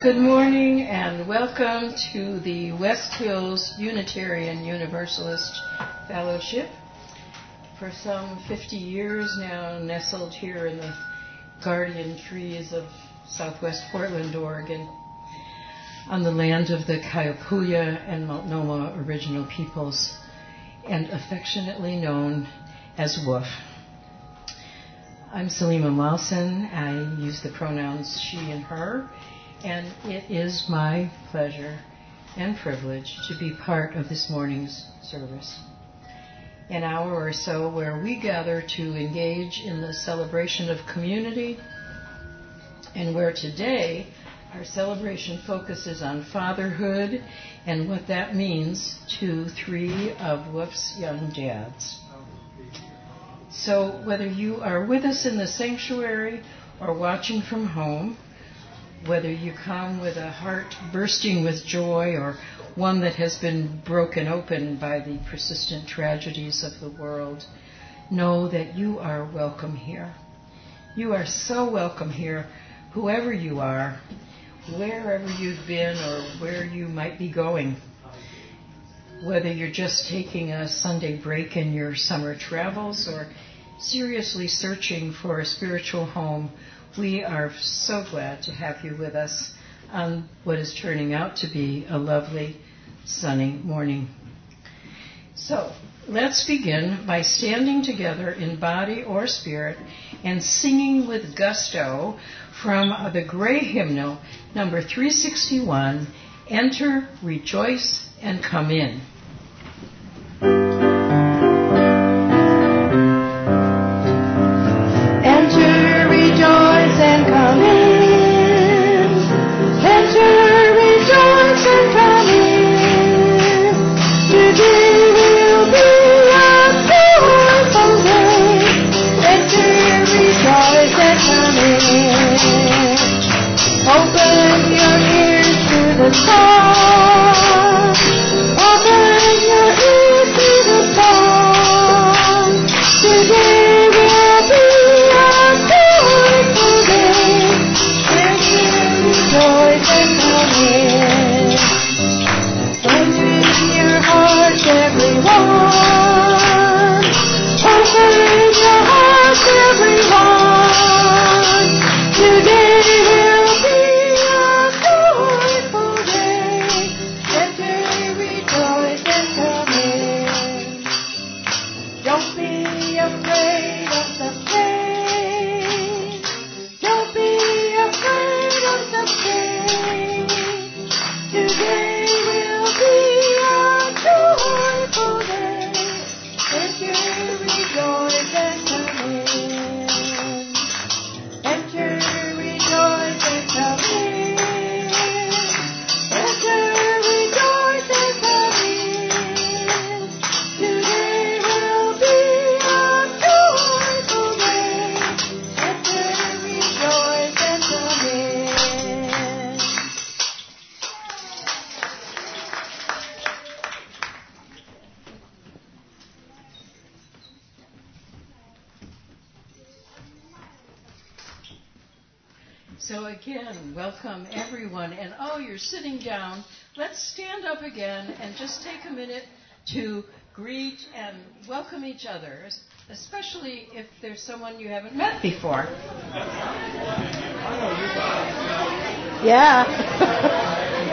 Good morning and welcome to the West Hills Unitarian Universalist Fellowship. For some 50 years now, nestled here in the guardian trees of southwest Portland, Oregon, on the land of the Kayapouya and Multnomah original peoples, and affectionately known as WOOF. I'm Selima Malson. I use the pronouns she and her, and it is my pleasure and privilege to be part of this morning's service. An hour or so where we gather to engage in the celebration of community, and where today our celebration focuses on fatherhood and what that means to three of WOOF's young dads. So whether you are with us in the sanctuary or watching from home, whether you come with a heart bursting with joy or one that has been broken open by the persistent tragedies of the world, know that you are welcome here. You are so welcome here, whoever you are, wherever you've been or where you might be going. Whether you're just taking a Sunday break in your summer travels or seriously searching for a spiritual home, we are so glad to have you with us on what is turning out to be a lovely sunny morning. So let's begin by standing together in body or spirit and singing with gusto from the Gray Hymnal, number 361, Enter, Rejoice, and Come In. So again, welcome everyone. And you're sitting down. Let's stand up again and just take a minute to greet and welcome each other, especially if there's someone you haven't met before. Yeah.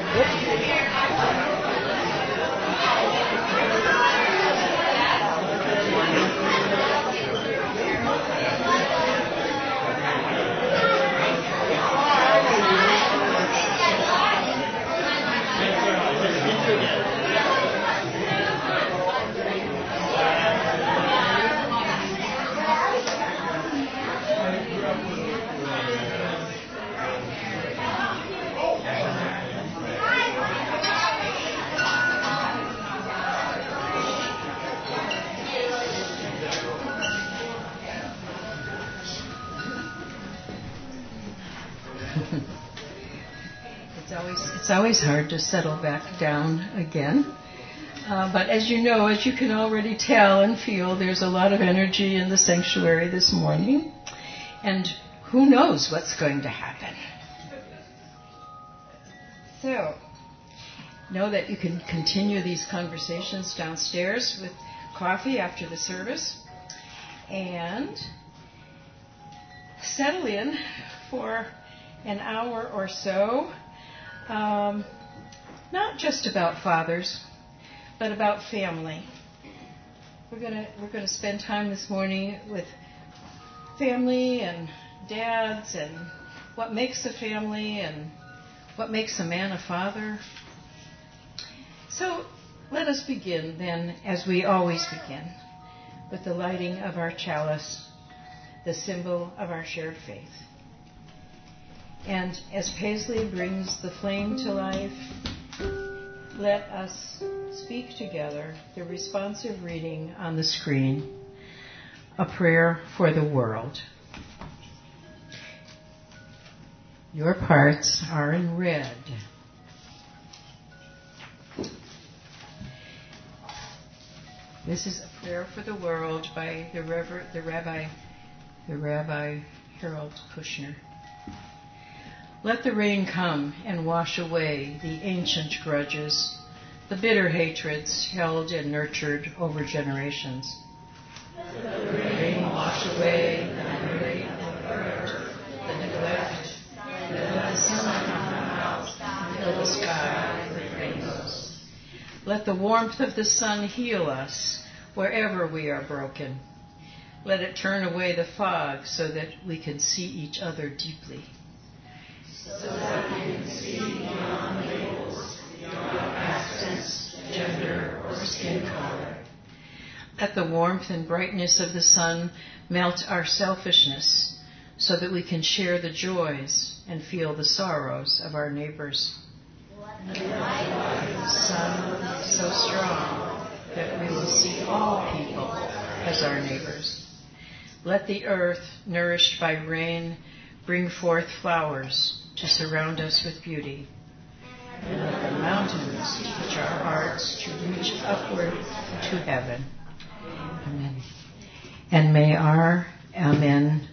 It's always hard to settle back down again. But as you know, as you can already tell and feel, there's a lot of energy in the sanctuary this morning. And who knows what's going to happen. So, know that you can continue these conversations downstairs with coffee after the service. And settle in for an hour or so, not just about fathers, but about family. We're gonna spend time this morning with family and dads and what makes a family and what makes a man a father. So let us begin then, as we always begin, with the lighting of our chalice, the symbol of our shared faith. And as Paisley brings the flame to life, let us speak together the responsive reading on the screen, a prayer for the world. Your parts are in red. This is a prayer for the world by the Rabbi Harold Kushner. Let the rain come and wash away the ancient grudges, the bitter hatreds held and nurtured over generations. Let the rain wash away the memory of the hurt, the neglect, and let the sun come out and fill the sky with rainbows. Let the warmth of the sun heal us wherever we are broken. Let it turn away the fog so that we can see each other deeply. So that we can see beyond labels, beyond accents, gender, or skin color. Let the warmth and brightness of the sun melt our selfishness so that we can share the joys and feel the sorrows of our neighbors. Let the light of the sun so strong that we will see all people as our neighbors. Let the earth, nourished by rain, bring forth flowers to surround us with beauty. And let the mountains teach our hearts to reach upward to heaven. Amen. And may our Amen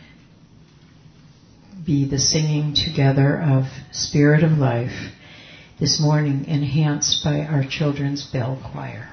be the singing together of Spirit of Life this morning, enhanced by our children's bell choir.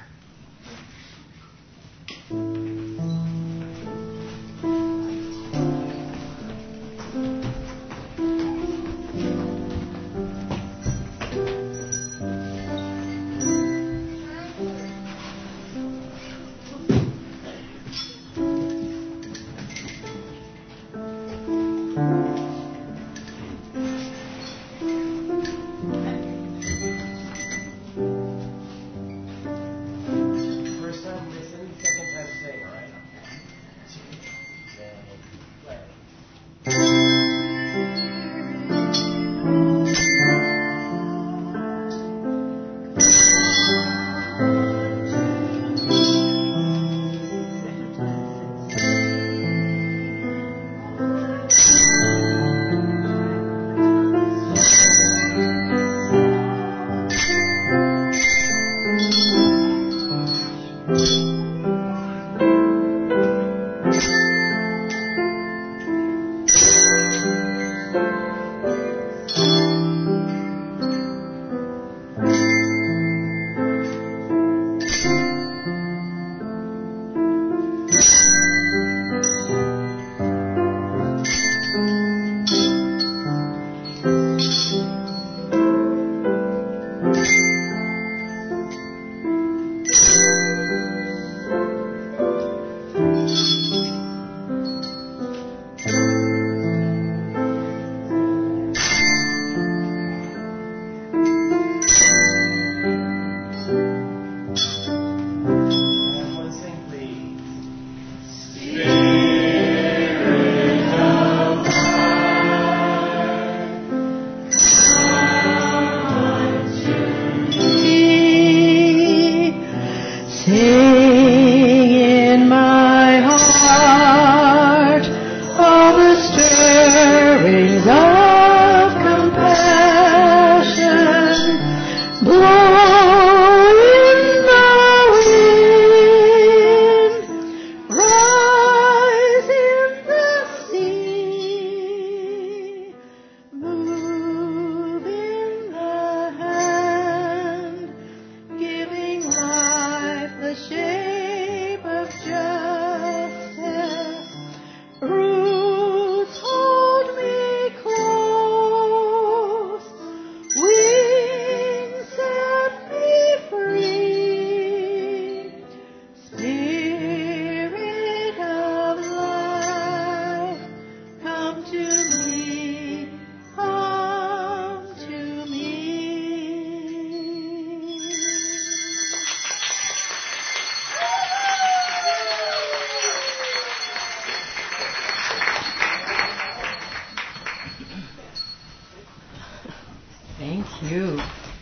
Thank you.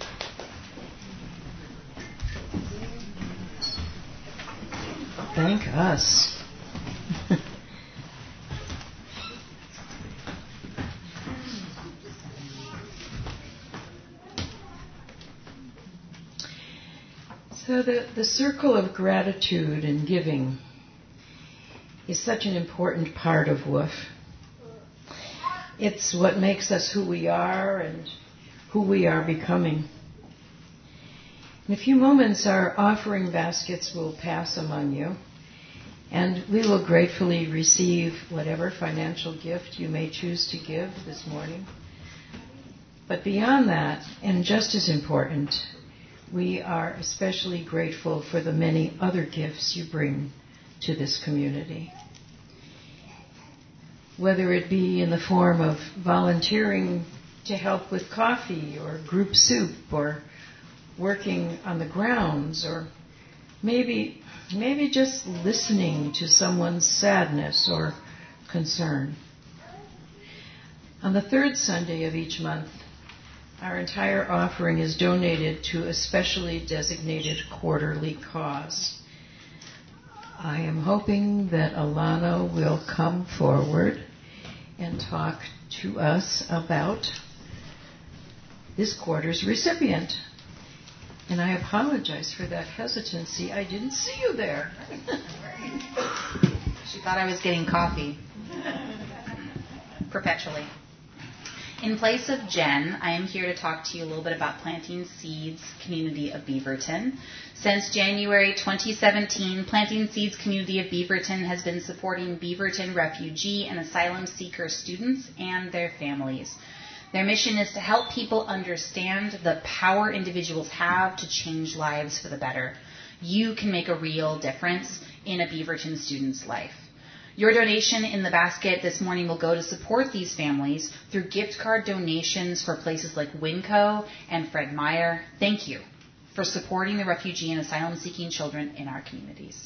Thank us. So the circle of gratitude and giving is such an important part of WOOF. It's what makes us who we are and who we are becoming. In a few moments, our offering baskets will pass among you, and we will gratefully receive whatever financial gift you may choose to give this morning. But beyond that, and just as important, we are especially grateful for the many other gifts you bring to this community. Whether it be in the form of volunteering to help with coffee or group soup or working on the grounds, or maybe just listening to someone's sadness or concern. On the third Sunday of each month, our entire offering is donated to a specially designated quarterly cause. I am hoping that Alana will come forward and talk to us about this quarter's recipient. And I apologize for that hesitancy. I didn't see you there. She thought I was getting coffee. Perpetually. In place of Jen, I am here to talk to you a little bit about Planting Seeds Community of Beaverton. Since January 2017, Planting Seeds Community of Beaverton has been supporting Beaverton refugee and asylum seeker students and their families. Their mission is to help people understand the power individuals have to change lives for the better. You can make a real difference in a Beaverton student's life. Your donation in the basket this morning will go to support these families through gift card donations for places like Winco and Fred Meyer. Thank you for supporting the refugee and asylum-seeking children in our communities.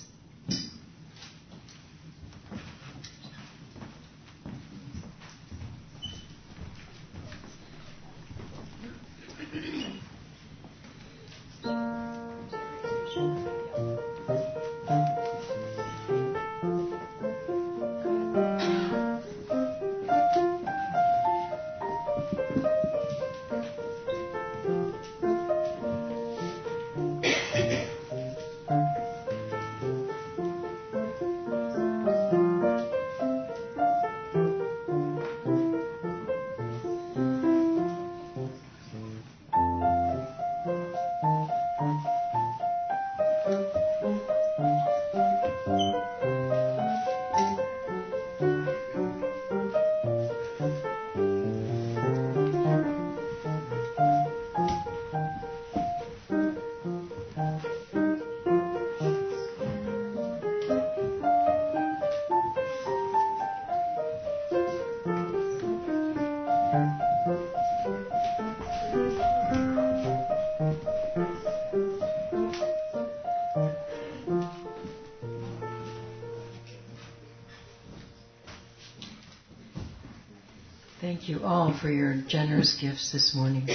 Thank you all for your generous gifts this morning.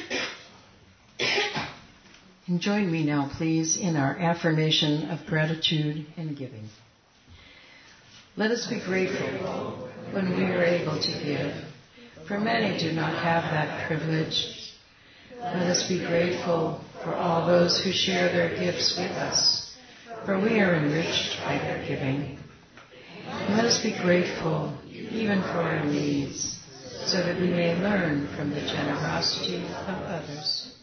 And join me now, please, in our affirmation of gratitude and giving. Let us be grateful when we are able to give, for many do not have that privilege. Let us be grateful for all those who share their gifts with us, for we are enriched by their giving. Let us be grateful even for our needs, so that we may learn from the generosity of others.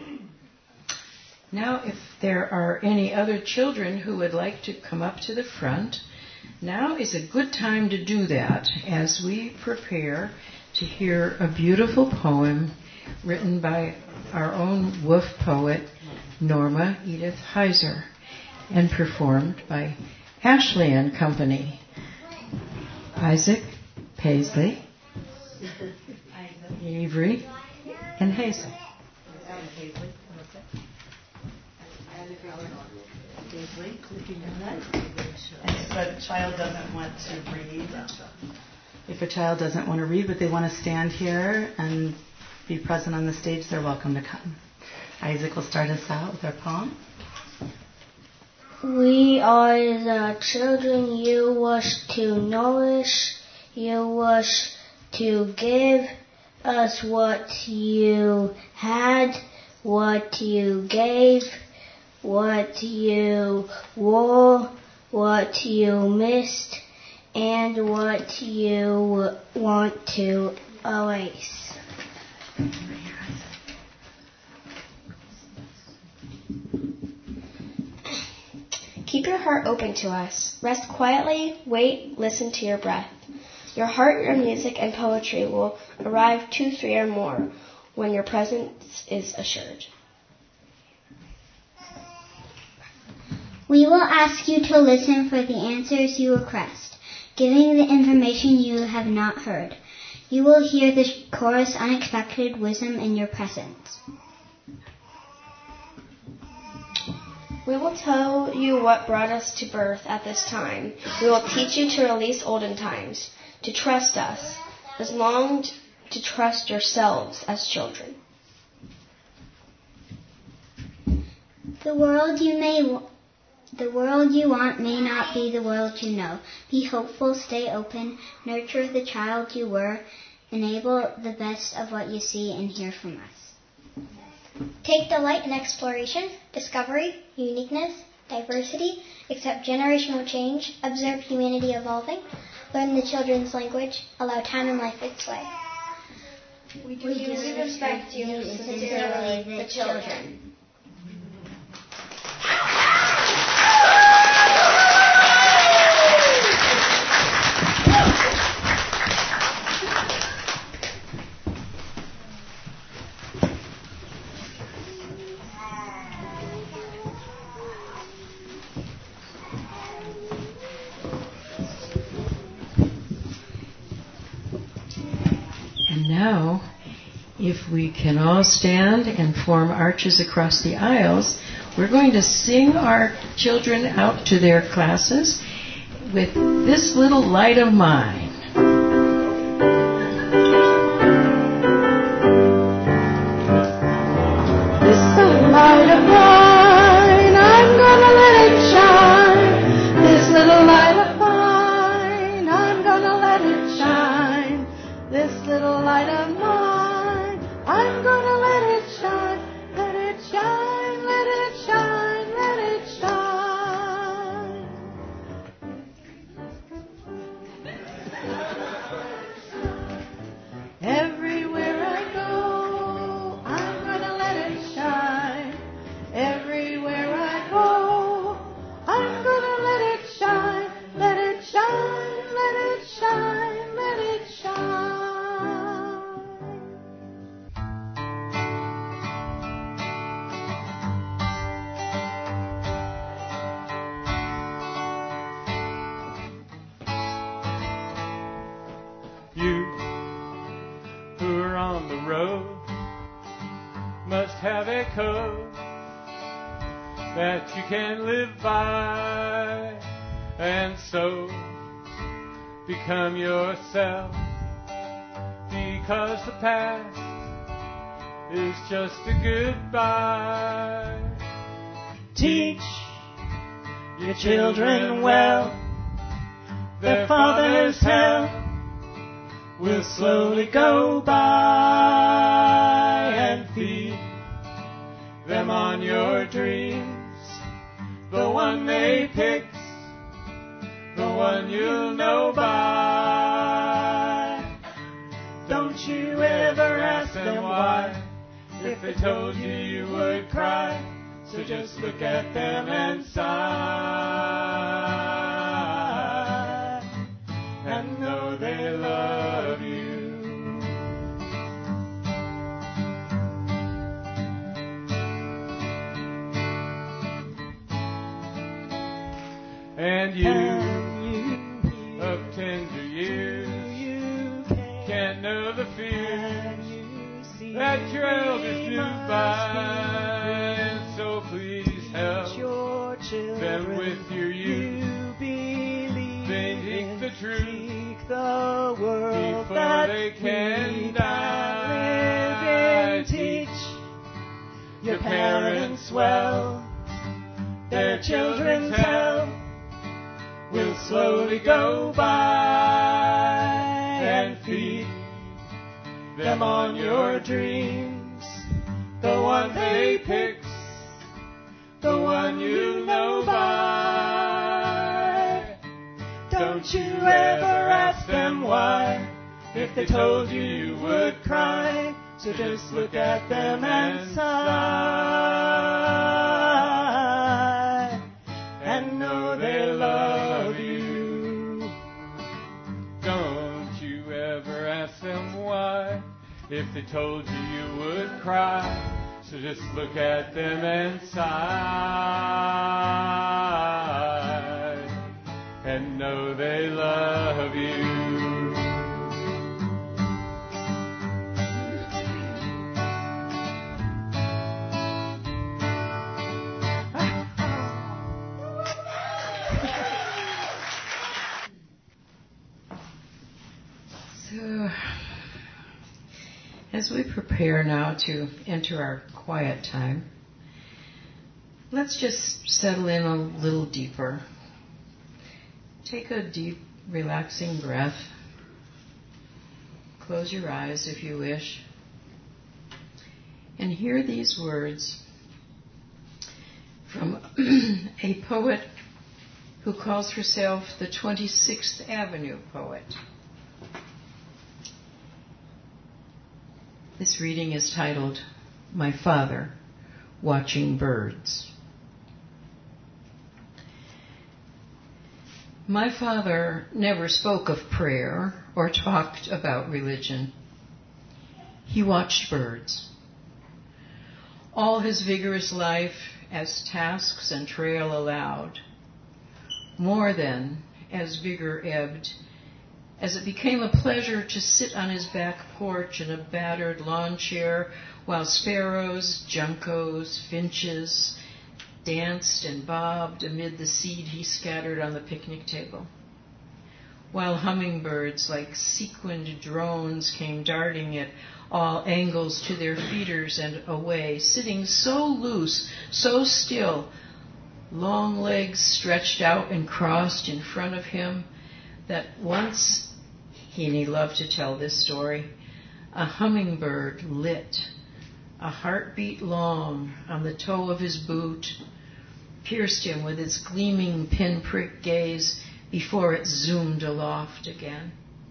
Now, if there are any other children who would like to come up to the front, now is a good time to do that as we prepare to hear a beautiful poem written by our own WOOF poet, Norma Edith Heiser, and performed by Ashley and Company. Isaac Paisley, Avery, and Hazel. If a child doesn't want to read, but they want to stand here and be present on the stage, they're welcome to come. Isaac will start us out with our poem. We are the children you wish to nourish. You wish to give us what you had, what you gave, what you wore, what you missed, and what you want to erase. Keep your heart open to us. Rest quietly, wait, listen to your breath. Your heart, your music, and poetry will arrive 2, 3, or more when your presence is assured. We will ask you to listen for the answers you request, giving the information you have not heard. You will hear the chorus unexpected wisdom in your presence. We will tell you what brought us to birth at this time. We will teach you to release olden times, to trust us, as long to trust yourselves as children. The world you want may not be the world you know. Be hopeful, stay open, nurture the child you were, enable the best of what you see and hear from us. Take delight in exploration, discovery, uniqueness, diversity, accept generational change, observe humanity evolving, learn the children's language, allow time and life its way. We do respect you, sincerely, the children. And now, if we can all stand and form arches across the aisles, we're going to sing our children out to their classes with This Little Light of Mine. This little light of mine, I'm gonna let it shine. This little light of mine, I'm gonna let it shine. This little light of mine, I'm gonna let it shine. Let it shine, let it shine, let it shine. Everywhere I go, I'm gonna let it shine. Everywhere I go, I'm gonna let it shine. Let it shine, let it shine, let it shine. You who are on the road must have a code that you can live by, and so become yourself, because the past is just a goodbye. Teach your children well, their father's hell will slowly go by, and feed them on your dreams, the one they pick, the one you'll know by. Don't you ever ask them why, if they told you you would cry, so just look at them and sigh, and know they love you. And you, of tender years, can't know the fears that your elders do by, and so please help them with your youth. They seek the truth before they can die. Your parents well, their children's hell will slowly go by, and feed them on your dreams. The one they pick, the one you know by. Don't you ever ask them why. If they told you, you would cry. So just look at them and sigh, and know they love you. Don't you ever ask them why. If they told you, you would cry. So just look at them and sigh, and know they love you. So, as we prepare now to enter our quiet time, let's just settle in a little deeper. Take a deep, relaxing breath. Close your eyes if you wish. And hear these words from a poet who calls herself the 26th Avenue poet. This reading is titled, My Father, Watching Birds. My father never spoke of prayer or talked about religion. He watched birds. All his vigorous life as tasks and trail allowed. More than as vigor ebbed, as it became a pleasure to sit on his back porch in a battered lawn chair while sparrows, juncos, finches danced and bobbed amid the seed he scattered on the picnic table, while hummingbirds like sequined drones came darting at all angles to their feeders and away, sitting so loose, so still, long legs stretched out and crossed in front of him, that once, he loved to tell this story, a hummingbird lit a heartbeat long on the toe of his boot, pierced him with its gleaming pinprick gaze before it zoomed aloft again.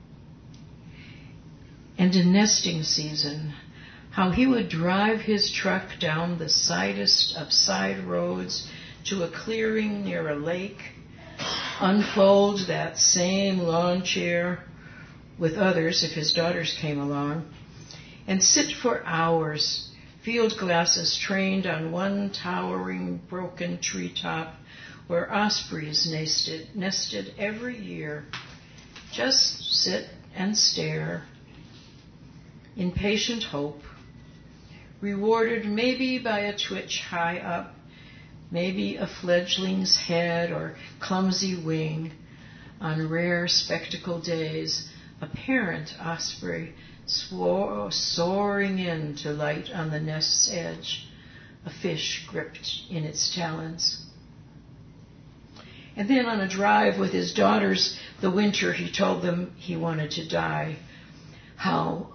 And in nesting season, how he would drive his truck down the sidest of side roads to a clearing near a lake, unfold that same lawn chair with others if his daughters came along, and sit for hours, field glasses trained on one towering broken treetop where ospreys nested every year. Just sit and stare in patient hope, rewarded maybe by a twitch high up, maybe a fledgling's head or clumsy wing. On rare spectacle days, a parent osprey soaring in to light on the nest's edge, a fish gripped in its talons. And then on a drive with his daughters the winter he told them he wanted to die. How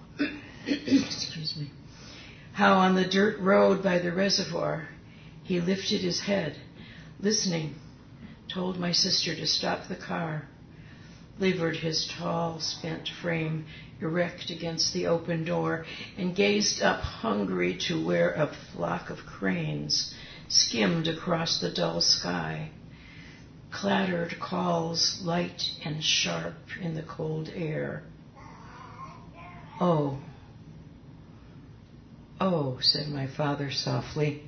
how on the dirt road by the reservoir he lifted his head, listening, told my sister to stop the car, levered his tall, spent frame erect against the open door, and gazed up hungry to where a flock of cranes skimmed across the dull sky, clattered calls light and sharp in the cold air. Oh, oh, said my father softly,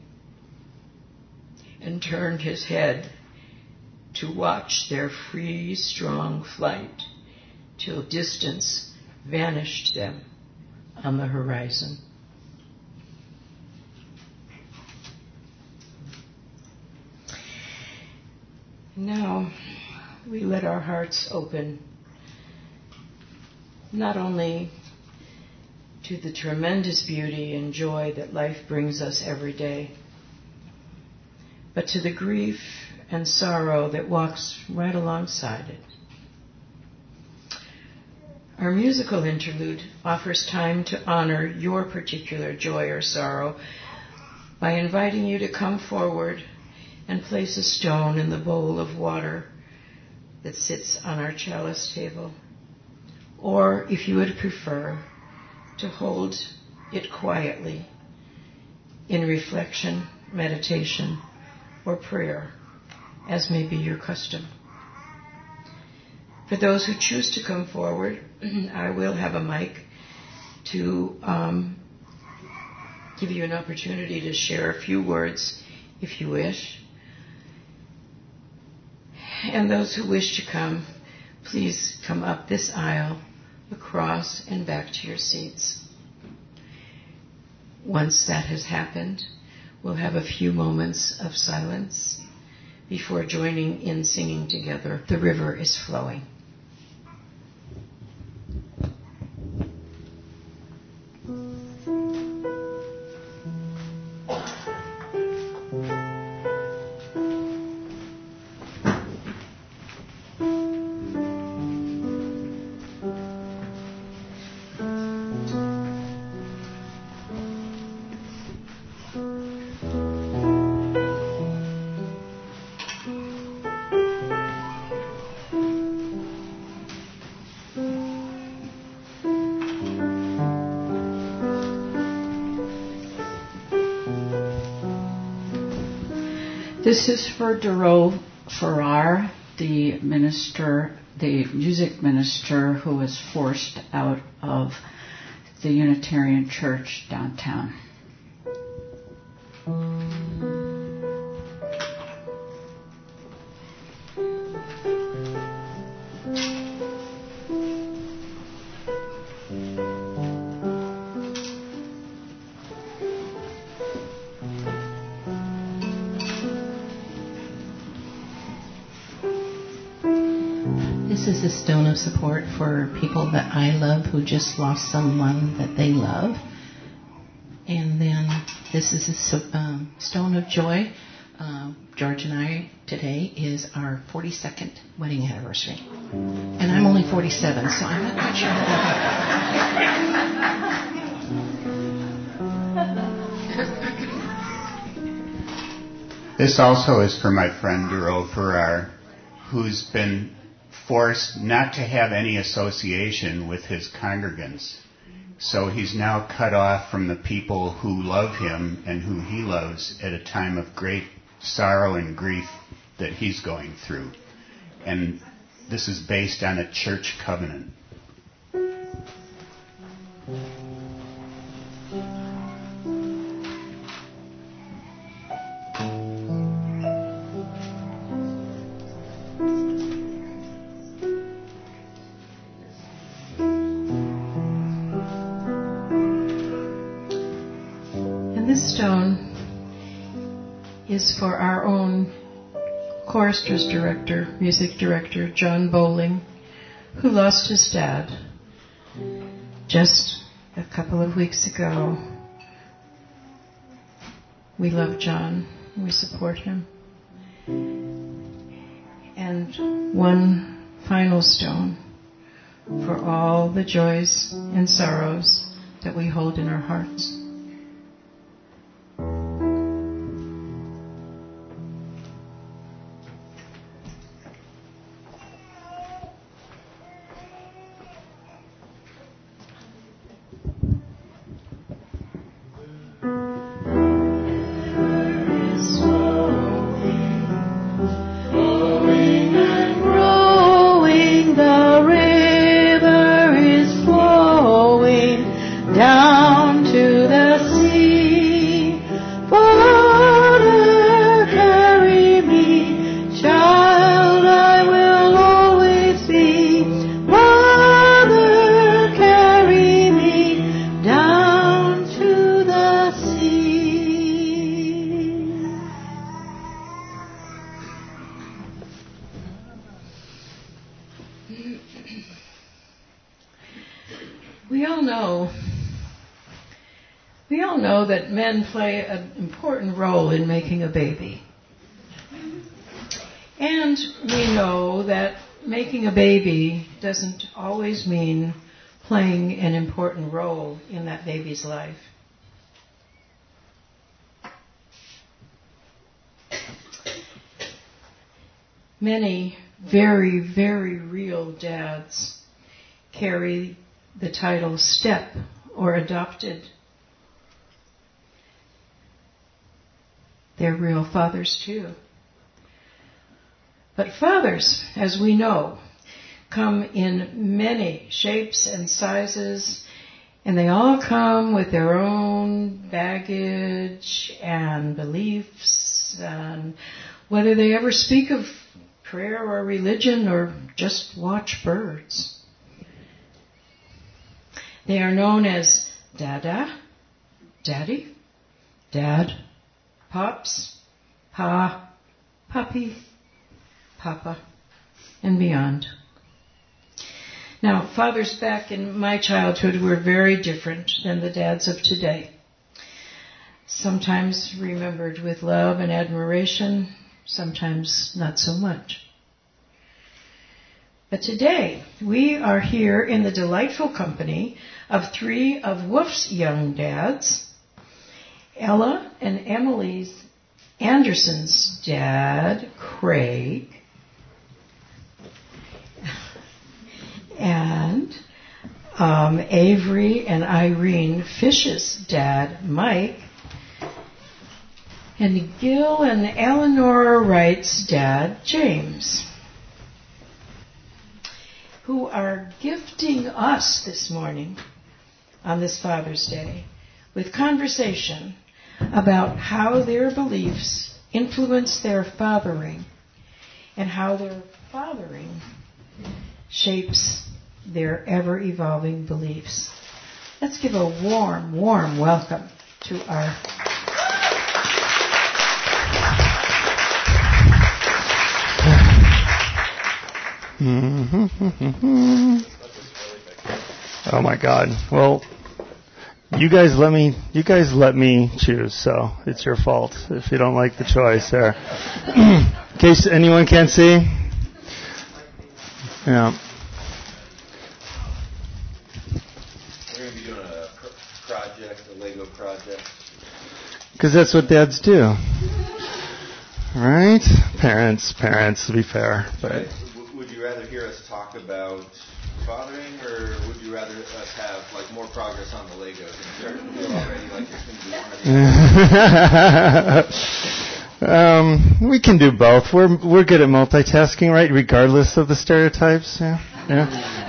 and turned his head to watch their free, strong flight till distance vanished them on the horizon. Now we let our hearts open, not only to the tremendous beauty and joy that life brings us every day, but to the grief and sorrow that walks right alongside it. Our musical interlude offers time to honor your particular joy or sorrow by inviting you to come forward and place a stone in the bowl of water that sits on our chalice table. Or, if you would prefer, to hold it quietly in reflection, meditation, or prayer, as may be your custom. For those who choose to come forward, I will have a mic to give you an opportunity to share a few words if you wish. And those who wish to come, please come up this aisle, across, and back to your seats. Once that has happened, we'll have a few moments of silence before joining in singing together, "The River is Flowing." This is for Duro Farrar, the music minister who was forced out of the Unitarian Church downtown. This is a stone of support for people that I love who just lost someone that they love. And then this is a stone of joy. George and I, today is our 42nd wedding anniversary. And I'm only 47, so I'm not quite sure how that happened. This also is for my friend Duro Farrar, who's been forced not to have any association with his congregants. So he's now cut off from the people who love him and who he loves at a time of great sorrow and grief that he's going through. And this is based on a church covenant. This stone is for our own choristers director, music director, John Bowling, who lost his dad just a couple of weeks ago. We love John. We support him. And one final stone for all the joys and sorrows that we hold in our hearts. We all know know that men play an important role in making a baby. And we know that making a baby doesn't always mean playing an important role in that baby's life. Many very, very real dads carry the title step or adopted. They're real fathers too. But fathers, as we know, come in many shapes and sizes, and they all come with their own baggage and beliefs, and whether they ever speak of prayer or religion or just watch birds. They are known as Dada, Daddy, Dad, Pops, Pa, Puppy, Papa, and beyond. Now, fathers back in my childhood were very different than the dads of today. Sometimes remembered with love and admiration, sometimes not so much. But today, we are here in the delightful company of three of Wolf's young dads, Ella and Emily Anderson's dad, Craig, and Avery and Irene Fish's dad, Mike, and Gil and Eleanor Wright's dad, James, who are gifting us this morning on this Father's Day with conversation about how their beliefs influence their fathering and how their fathering shapes their ever-evolving beliefs. Let's give a warm, warm welcome to our Oh my God. Well, you guys let me choose, so it's your fault if you don't like the choice there. In case anyone can't see. Yeah. We're going to be doing a project, a Lego project. Because that's what dads do. Right? Parents, to be fair. But would you rather hear us talk about fathering, or would you rather us have like more progress on the Legos and start to feel already like there's going to be one of the we can do both. We're good at multitasking, right? Regardless of the stereotypes. Yeah.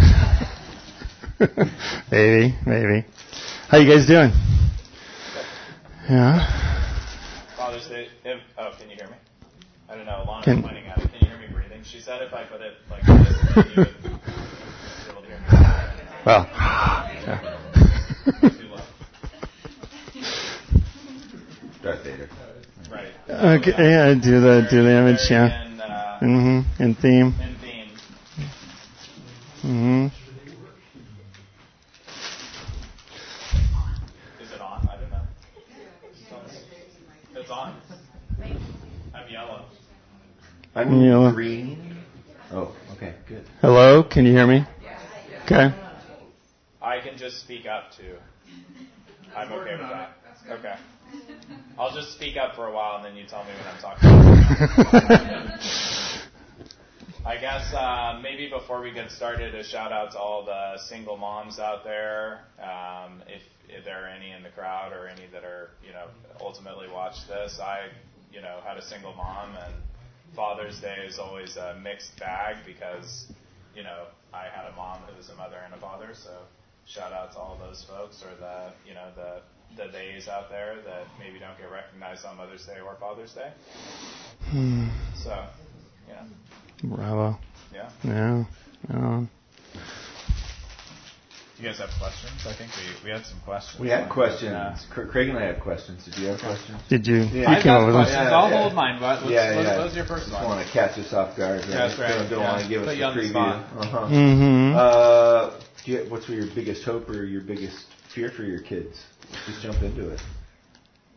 Maybe. How you guys doing? Yeah. Father's Day. Can you hear me? I don't know. Lana's pointing at it. Can you hear me breathing? She said if I put it like this, you would be able to hear me. Well. Too low. Darth Vader. Right. Okay. Yeah. Do the image. Yeah. In theme. Is it on? I don't know. It's on. I'm yellow. I'm yellow. Green. Oh, okay, good. Hello, can you hear me? Okay. I can just speak up too. I'm okay with that. Okay. I'll just speak up for a while and then you tell me when I'm talking. I guess maybe before we get started, a shout out to all the single moms out there. If there are any in the crowd or any that are, ultimately watch this, I, had a single mom, and Father's Day is always a mixed bag because, I had a mom who was a mother and a father. So shout out to all those folks, or the days out there that maybe don't get recognized on Mother's Day or Father's Day. So, yeah. Bravo. Yeah. Yeah. You guys have questions? I think we had some questions. We had questions. Yeah. Craig and I had questions. Did you have questions? Did you? Yeah. I got questions. I'll hold mine. What was your first one? Just want to catch us off guard. Right? That's right. Don't want to give us a preview. What's your biggest hope or your biggest fear for your kids? Just jump into it.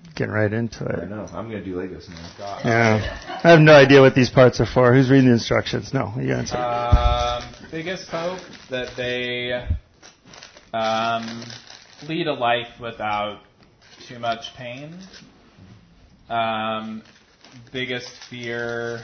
getting right into it. I know. I'm going to do Legos now. God. Yeah. I have no idea what these parts are for. Who's reading the instructions? No, you answer. Biggest hope that they lead a life without too much pain. Biggest fear,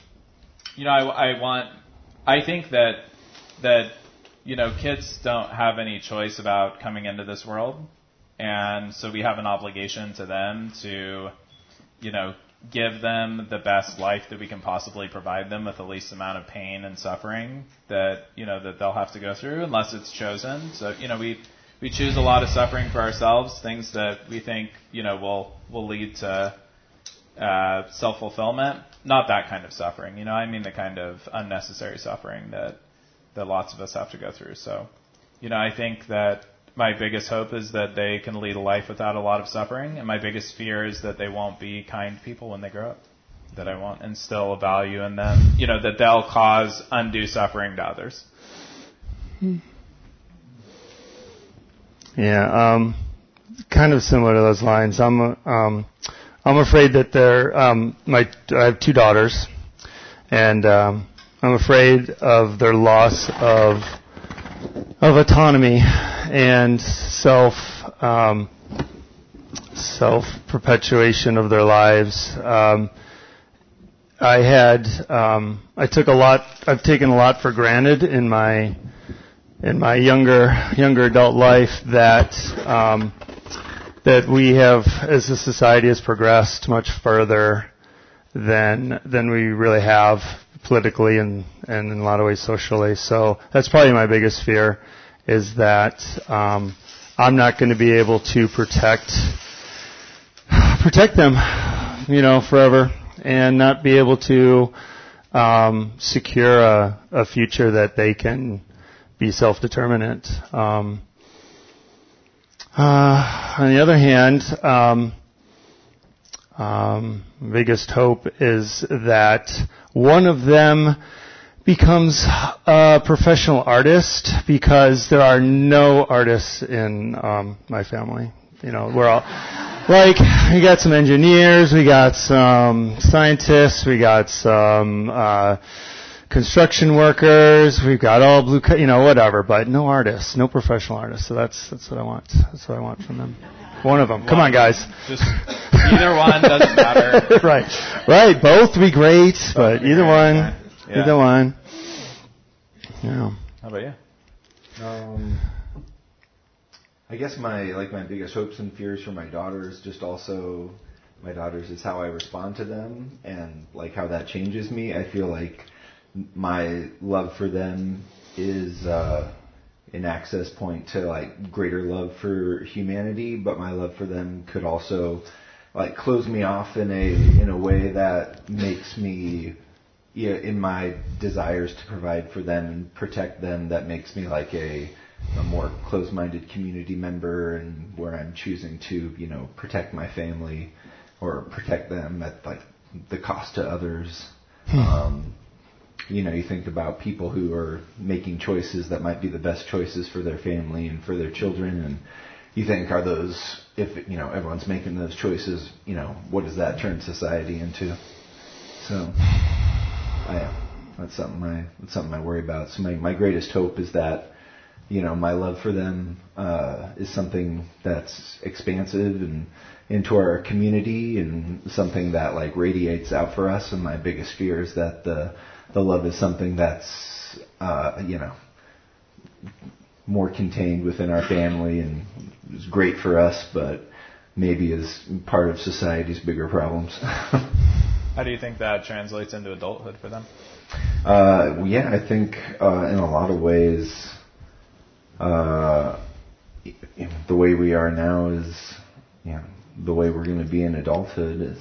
I think that kids don't have any choice about coming into this world, and so we have an obligation to them to, give them the best life that we can possibly provide them with the least amount of pain and suffering that they'll have to go through unless it's chosen. So we choose a lot of suffering for ourselves, things that we think will lead to self-fulfillment. Not that kind of suffering, I mean the kind of unnecessary suffering that lots of us have to go through. So, I think that my biggest hope is that they can lead a life without a lot of suffering, and my biggest fear is that they won't be kind people when they grow up, that I won't instill a value in them, that they'll cause undue suffering to others. Yeah, kind of similar to those lines. I'm afraid that I have 2 daughters, and I'm afraid of their loss of autonomy and self-perpetuation of their lives. I've taken a lot for granted in my younger adult life that we have, as a society, has progressed much further than we really have politically and in a lot of ways socially. So that's probably my biggest fear, is that I'm not going to be able to protect them, forever, and not be able to secure a future that they can be self-determinant. On the other hand, biggest hope is that one of them becomes a professional artist, because there are no artists in my family. We're all we got some engineers, we got some scientists, we got some construction workers, we've got all blue, whatever, but no artists, no professional artists. So that's what I want. That's what I want from them. One of them. Come on, guys. Just either one, doesn't matter. Right. Both would be great, but either one. Yeah. Either one. Yeah. How about you? I guess my biggest hopes and fears for my daughters is how I respond to them, and how that changes me. I feel like my love for them is an access point to greater love for humanity, but my love for them could also close me off in a way that makes me, in my desires to provide for them and protect them, that makes me a more close-minded community member, and where I'm choosing to protect my family or protect them at the cost to others. You think about people who are making choices that might be the best choices for their family and for their children, and you think, are those, if everyone's making those choices, what does that turn society into? So, that's something I worry about. So my greatest hope is that my love for them is something that's expansive and into our community, and something that radiates out for us. And my biggest fear is that the love is something that's more contained within our family and is great for us, but maybe is part of society's bigger problems. How do you think that translates into adulthood for them? I think in a lot of ways, the way we are now is, the way we're going to be in adulthood is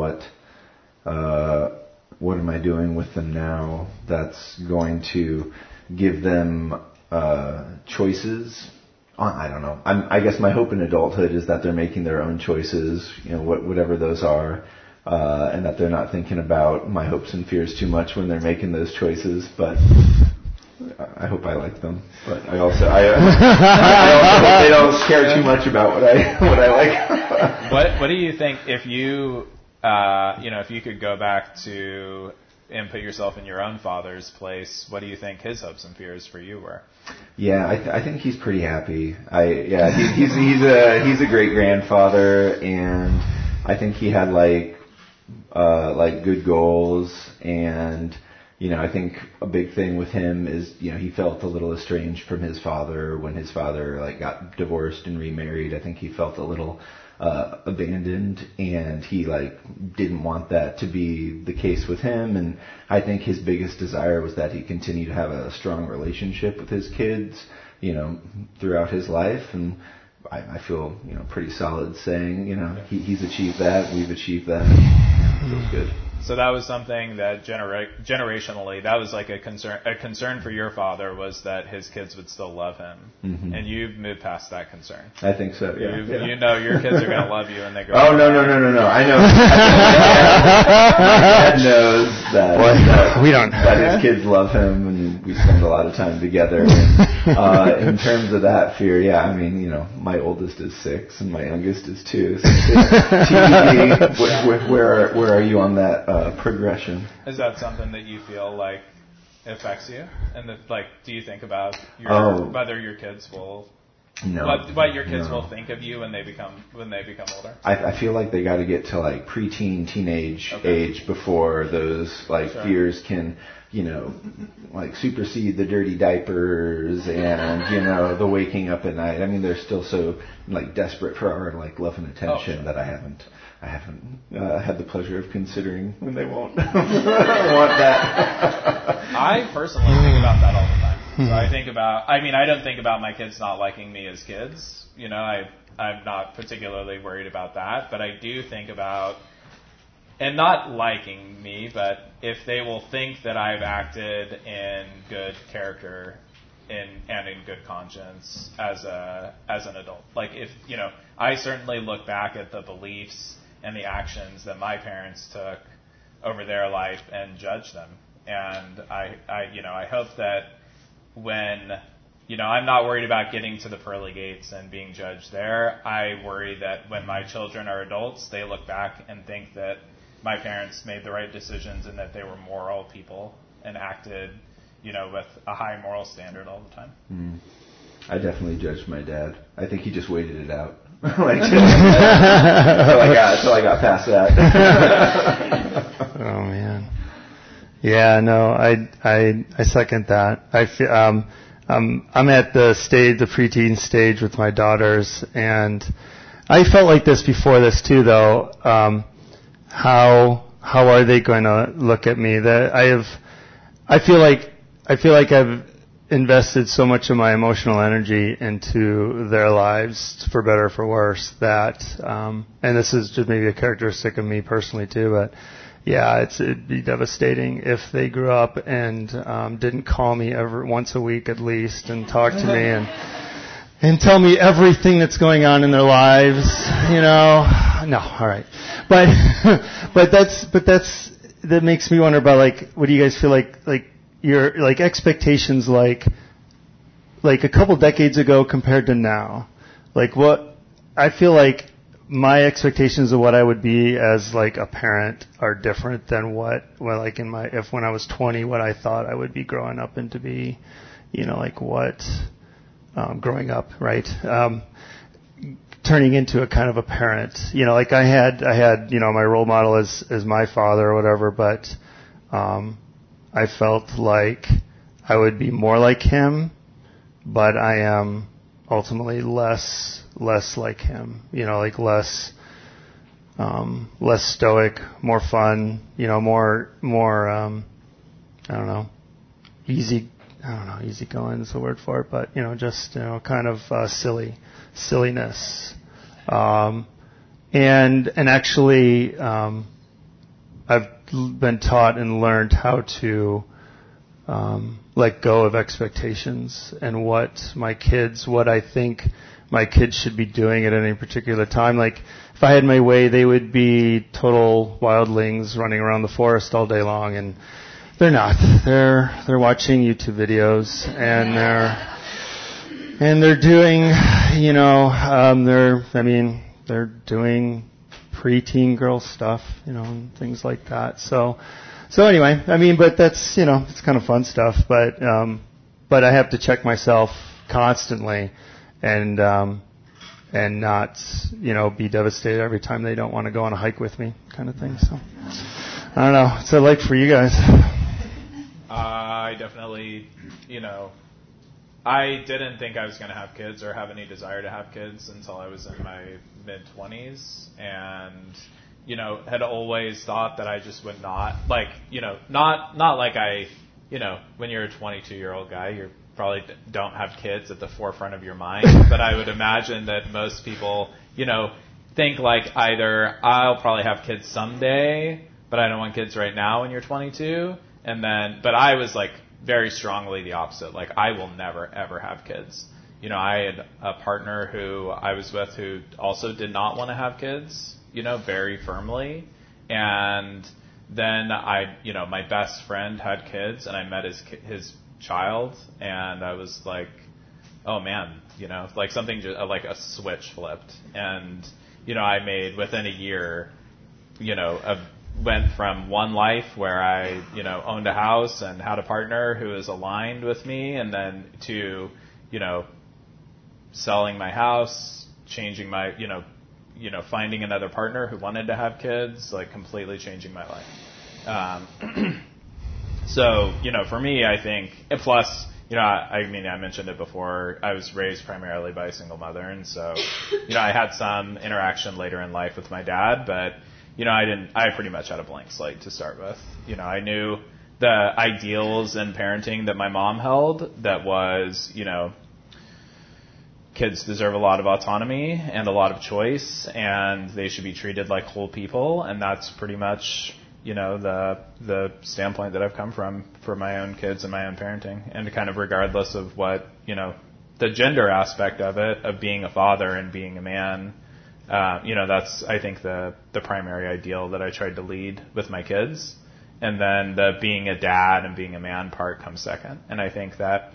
what am I doing with them now that's going to give them choices? I don't know. I guess my hope in adulthood is that they're making their own choices, whatever those are, and that they're not thinking about my hopes and fears too much when they're making those choices. But I hope I like them, but I also hope they don't care too much about what I like. What do you think if you if you could go back to and put yourself in your own father's place, what do you think his hopes and fears for you were? Yeah, I think he's pretty happy. He's a great grandfather, and I think he had like good goals, and I think a big thing with him is he felt a little estranged from his father when his father got divorced and remarried. I think he felt a little abandoned, and he didn't want that to be the case with him. And I think his biggest desire was that he continue to have a strong relationship with his kids, throughout his life. And I feel pretty solid saying he's achieved that, we've achieved that. It feels good. So that was something that generationally, that was like a concern for your father, was that his kids would still love him. Mm-hmm. And you've moved past that concern. I think so, yeah. You know your kids are going to love you when they grow up. Oh, no. I know. My dad knows that his kids love him, and we spend a lot of time together. And, in terms of that fear, yeah, I mean, my oldest is 6 and my youngest is 2. So TV, where are you on that progression? Is that something that you feel like affects you? And do you think about whether your kids will, what your kids will think of you when they become older? I feel like they got to get to preteen, teenage age before those fears can supersede the dirty diapers and the waking up at night. I mean, they're still so desperate for our love and attention that I haven't had the pleasure of considering when they won't want that. I personally think about that all the time. So I don't think about my kids not liking me as kids. I'm not particularly worried about that, but I do think about, and not liking me, but if they will think that I've acted in good character and in good conscience as an adult. If I certainly look back at the beliefs and the actions that my parents took over their life and judge them. And I hope that when I'm not worried about getting to the pearly gates and being judged there. I worry that when my children are adults, they look back and think that my parents made the right decisions and that they were moral people and acted, with a high moral standard all the time. I definitely judged my dad. I think he just waited it out. Until I got past that. Oh man. Yeah, no, I second that. I feel, I'm at the preteen stage with my daughters, and I felt like this before this too, though. How are they going to look at me? I feel like I've invested so much of my emotional energy into their lives, for better or for worse, that, and this is just maybe a characteristic of me personally too, but yeah, it'd be devastating if they grew up and didn't call me once a week at least and talk to me and tell me everything that's going on in their lives, No, all right. But that makes me wonder about what do you guys feel like your expectations a couple decades ago compared to now? What I feel like my expectations of what I would be as a parent are different than when I was 20, what I thought I would be growing up into be, growing up, right? Turning into a kind of a parent, I had my role model as my father or whatever, but I felt like I would be more like him, but I am ultimately less like him, less stoic, more fun, more I don't know, easygoing is the word for it, but just kind of silliness, and actually I've been taught and learned how to let go of expectations and what I think my kids should be doing at any particular time. If I had my way, they would be total wildlings running around the forest all day long and They're not. They're watching YouTube videos, and they're doing, they're doing preteen girl stuff, and things like that. So anyway, but that's, it's kind of fun stuff. But I have to check myself constantly, and not, be devastated every time they don't want to go on a hike with me, kind of thing. So I don't know. What's it like for you guys? I definitely, I didn't think I was going to have kids or have any desire to have kids until I was in my mid-20s, and, had always thought that I just would not, not like when you're a 22-year-old guy, you probably don't have kids at the forefront of your mind, but I would imagine that most people, think like either I'll probably have kids someday, but I don't want kids right now when you're 22, but I was very strongly the opposite. I will never, ever have kids. I had a partner who I was with who also did not want to have kids, very firmly. And then my best friend had kids, and I met his child, and I was like, oh man, something just like a switch flipped. And, I made within a year, went from one life where I, owned a house and had a partner who was aligned with me, and then to, selling my house, changing my, finding another partner who wanted to have kids, completely changing my life. So, for me, I think, plus, I mentioned it before, I was raised primarily by a single mother, and so, I had some interaction later in life with my dad, but I pretty much had a blank slate to start with. I knew the ideals in parenting that my mom held, that was, kids deserve a lot of autonomy and a lot of choice, and they should be treated like whole people, and that's pretty much, the standpoint that I've come from for my own kids and my own parenting, and kind of regardless of what, the gender aspect of it, of being a father and being a man, that's, I think, the primary ideal that I tried to lead with my kids. And then the being a dad and being a man part comes second. And I think that,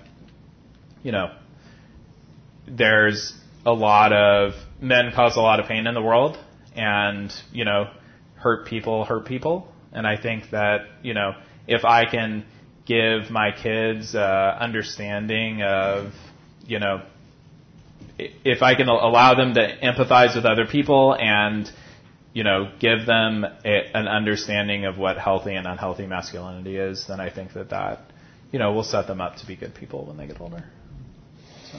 there's a lot of, men cause a lot of pain in the world, and, hurt people. And I think that, if I can give my kids understanding of, if I can allow them to empathize with other people and, give them an understanding of what healthy and unhealthy masculinity is, then I think that, will set them up to be good people when they get older. So.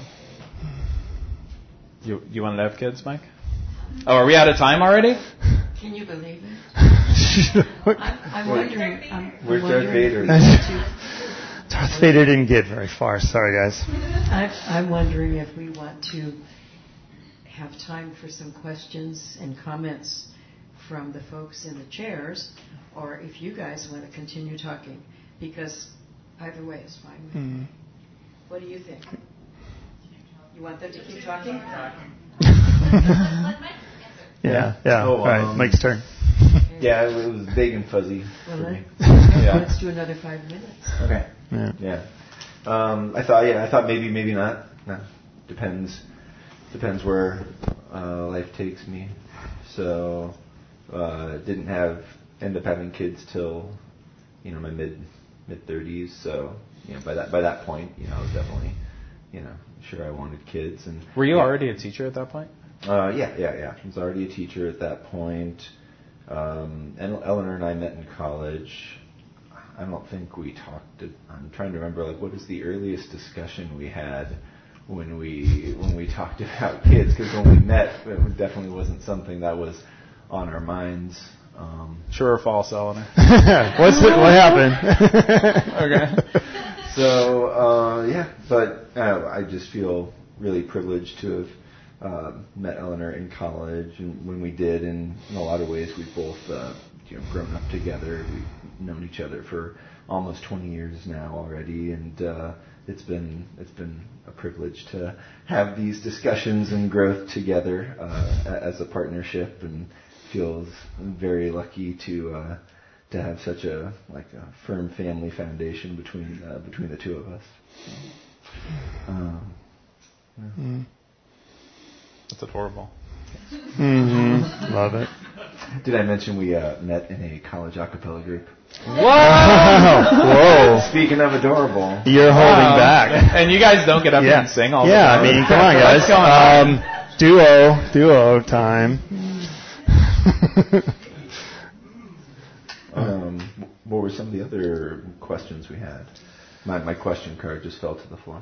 You want to have kids, Mike? Oh, are we out of time already? Can you believe it? I'm wondering. Where's Darth Vader? Darth Vader didn't get very far. Sorry, guys. I'm wondering if we want to have time for some questions and comments from the folks in the chairs, or if you guys want to continue talking, because either way is fine. Mm-hmm. What do you think? You want them to keep talking? Yeah. Oh, all right, Mike's turn. Yeah, it was big and fuzzy. Well, let's do another 5 minutes. Okay. Yeah. I thought maybe not. No, depends where life takes me. So didn't end up having kids till my mid 30s. So by that point I was definitely sure I wanted kids. And were you already a teacher at that point? Yeah. I was already a teacher at that point. And Eleanor and I met in college. I don't think we talked. I'm trying to remember, what is the earliest discussion we had when we talked about kids? Because when we met, it definitely wasn't something that was on our minds. True or false, Eleanor? What happened? Okay. So but I just feel really privileged to have met Eleanor in college, and when we did, in a lot of ways, we've both grown up together. We've known each other for almost 20 years now already, and it's been a privilege to have these discussions and growth together as a partnership, and feels very lucky to to have such a firm family foundation between the two of us. That's adorable. Love it. Did I mention we met in a college a cappella group? Whoa! Speaking of adorable, you're holding back, and you guys don't get up and sing all the time. Yeah, I mean, come on, guys. Duo time. What were some of the other questions we had? My question card just fell to the floor.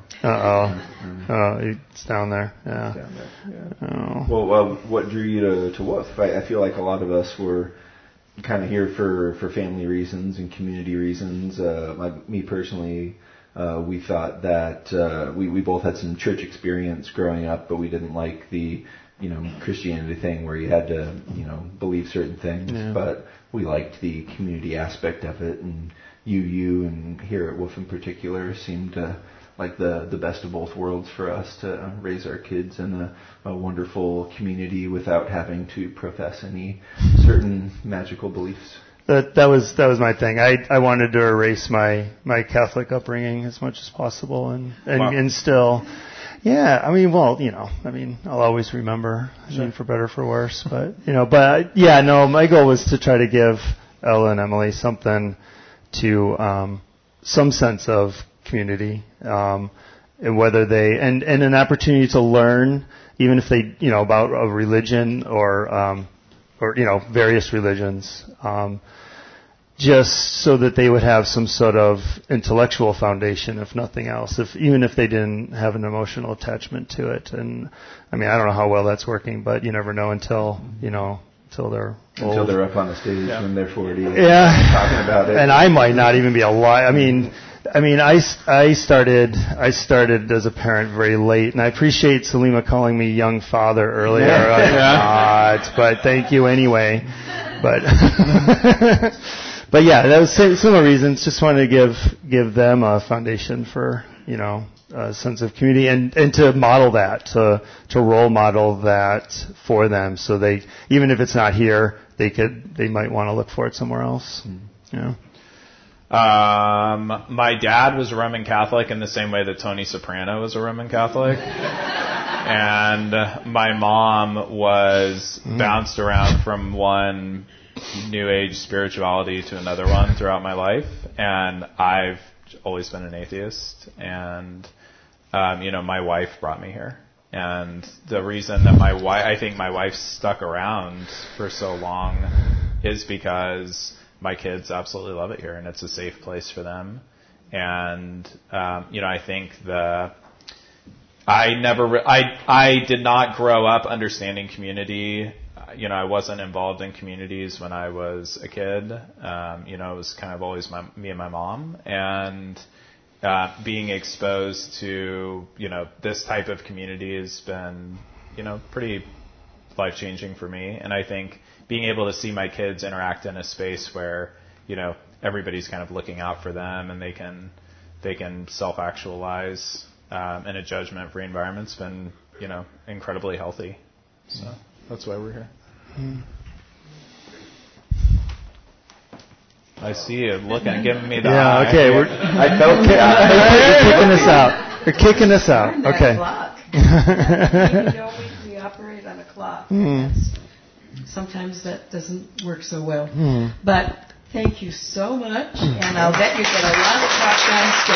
It's down there. Yeah. It's down there. Yeah. Well, what drew you to Wolf? I feel like a lot of us were kind of here for family reasons and community reasons. Me personally, we thought that we both had some church experience growing up, but we didn't like the Christianity thing where you had to believe certain things. Yeah. But we liked the community aspect of it, and you and here at Wolf in particular seemed like the best of both worlds for us to raise our kids in a wonderful community without having to profess any certain magical beliefs. That was my thing. I wanted to erase my Catholic upbringing as much as possible and still. Yeah, I'll always remember, for better or for worse, but my goal was to try to give Ella and Emily something to, some sense of community, and whether and an opportunity to learn, even if they, about a religion or various religions, just so that they would have some sort of intellectual foundation, if nothing else, even if they didn't have an emotional attachment to it. And I don't know how well that's working, but you never know until they're old. Until they're up on the stage when they're 40 talking about it. And I might not even be alive. I started as a parent very late, and I appreciate Salima calling me young father earlier. But thank you anyway. But yeah, that was similar reasons. Just wanted to give them a foundation for a sense of community and to model that, to role model that for them, so they, even if it's not here, they might want to look for it somewhere else. My dad was a Roman Catholic in the same way that Tony Soprano was a Roman Catholic. And my mom was bounced around from one New Age spirituality to another one throughout my life. And I've always been an atheist. And, my wife brought me here. And the reason that I think my wife stuck around for so long is because my kids absolutely love it here, and it's a safe place for them. And I think I did not grow up understanding community. I wasn't involved in communities when I was a kid. It was kind of always me and my mom, and being exposed to this type of community has been pretty life-changing for me. And I think being able to see my kids interact in a space where, everybody's kind of looking out for them and they can self-actualize in a judgment-free environment's been, incredibly healthy. So that's why we're here. I see you giving me the eye. Okay. I felt you're kicking us out. You're kicking us out. Okay. We operate on a clock. Sometimes that doesn't work so well. But thank you so much, and I'll bet you get a lot of talk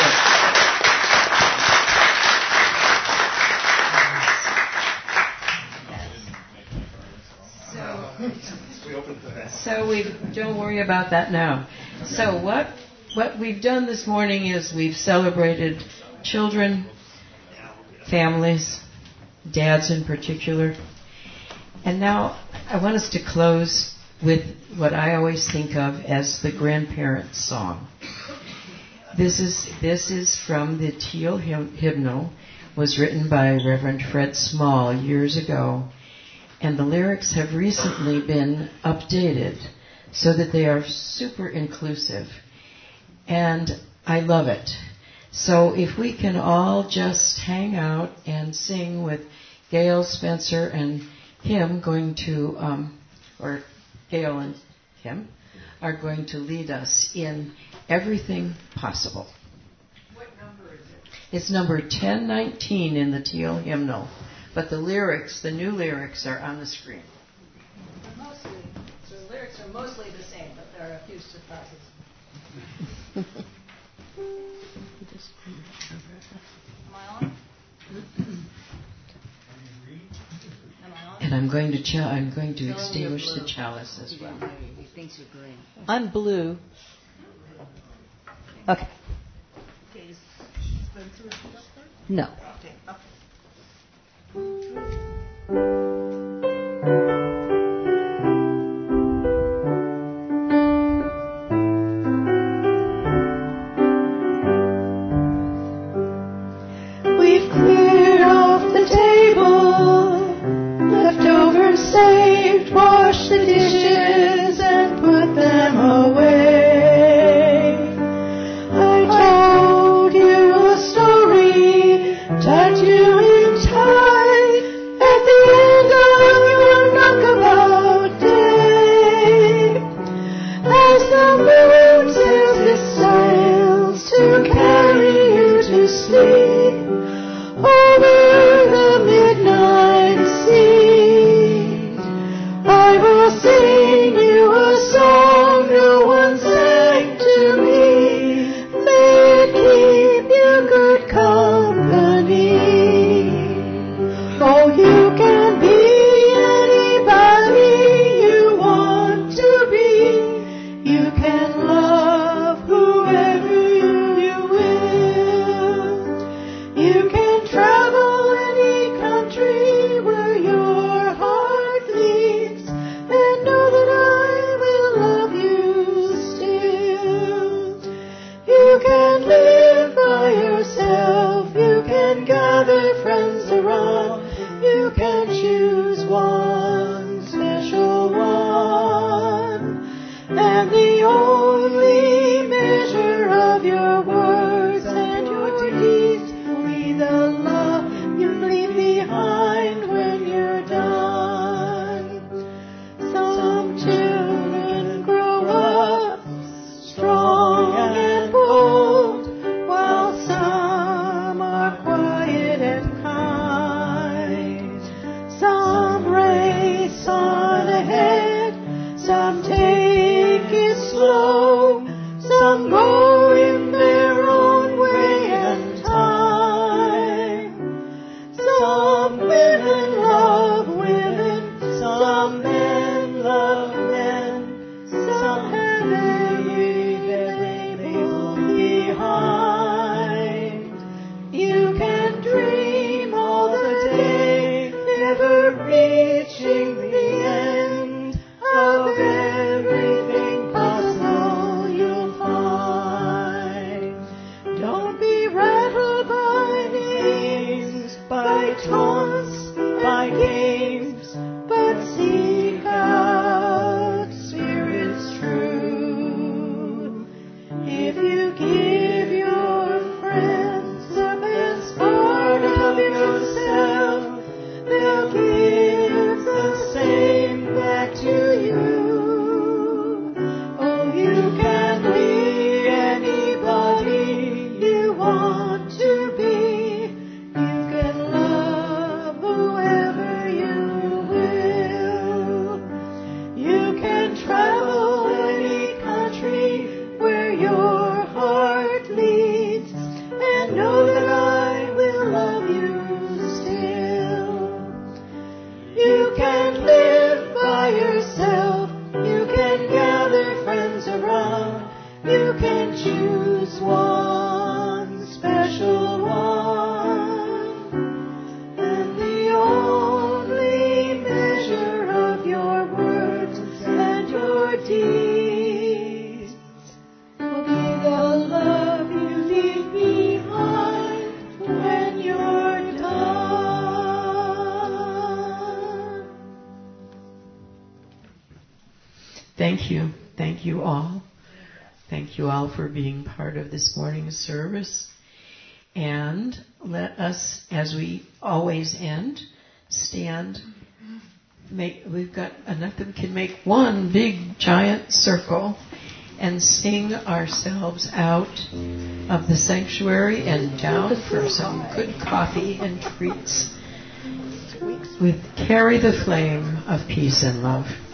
downstairs. So don't worry about that now. So what we've done this morning is we've celebrated children, families, dads in particular. And now I want us to close with what I always think of as the grandparents' song. This is from the Teal Hymnal, was written by Reverend Fred Small years ago, and the lyrics have recently been updated so that they are super inclusive. And I love it. So if we can all just hang out and sing with Gail, Spencer, and him going to, or Gail and hymn, are going to lead us in Everything Possible. What number is it? It's number 1019 in the teal hymnal, but the new lyrics are on the screen. The lyrics are mostly the same, but there are a few surprises. Am I on? And I'm going to extinguish the chalice as well. He thinks you're green. I'm blue. Okay. No. We've cleared off the table, leftovers saved, washed the dishes and put them away. I told you a story, tied you in tie at the end of your knockabout day. As the moon sails its sails to carry you to sleep over the midnight sea, I will sing you a song no one sang to me. May it keep you good company. Oh, you can be anybody you want to be. You can love whoever you will. You can travel any country where your heart leads, and know that I will love you still. You can live by yourself, you can gather friends around, you can choose one special one, and the only measure of your words and your deeds will be the love you leave behind when you're done. Some children grow up strong and bold, while some are quiet and kind. Some race on ahead, some take it slow, some go in their own way and time. Some women love women, some men love men, some have every label behind. You can dream all the day, never reaching the end of everything possible you'll find. Don't be rattled by names, by taunts, by games, but seek out spirits true. If you give your friends the best part of yourself, they'll give the same back to you. Oh, you can be anybody you want to be. You can love whoever you will. You can travel any country where your heart leads, and know that I will love you still. You can live by yourself, you can gather friends around, you can choose one special one, and the only measure of your words and your deeds will be the love you leave behind when you're done. Thank you. Thank you all. Thank you all for being part of this morning's service. And let us, as we always end, stand we've got enough that we can make one big giant circle and sing ourselves out of the sanctuary and down for some good coffee and treats. We carry the flame of peace and love.